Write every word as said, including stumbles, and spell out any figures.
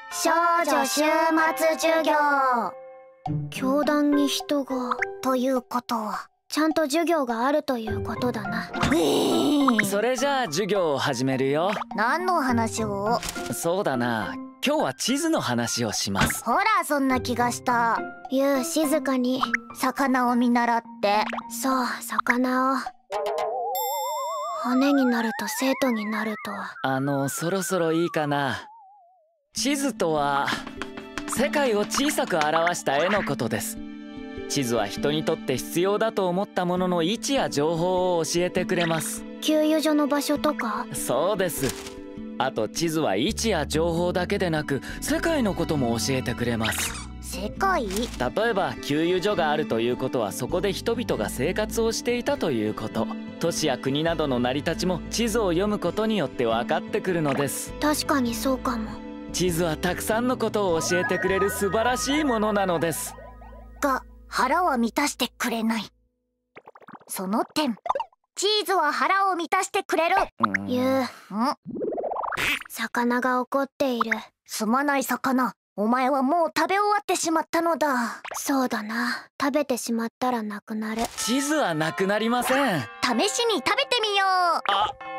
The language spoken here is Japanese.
少女週末授業。教壇に人がということはちゃんと授業があるということだな。 それじゃあ授業を始めるよ。 何の話を？ そうだな、今日は地図の話をします。 ほら、そんな気がした。ゆう、静かに。魚を見習って。そう、魚を。骨になると生徒になるとは。 あのそろそろいいかな。地図とは世界を小さく表した絵のことです。地図は人にとって必要だと思ったものの位置や情報を教えてくれます。 給油所の場所とか？ そうです。あと地図は位置や情報だけでなく世界のことも教えてくれます。 世界？ 例えば給油所があるということはそこで人々が生活をしていたということ。都市や国などの成り立ちも地図を読むことによって分かってくるのです。 確かにそうかも。 地図はたくさんのことを教えてくれる素晴らしいものなのです。 が腹は満たしてくれない。その点、チーズは腹を満たしてくれる。ゆう、ん？魚が怒っている。すまない魚、お前はもう食べ終わってしまったのだ。そうだな、食べてしまったらなくなる。 地図はなくなりません。 試しに食べてみよう。 あ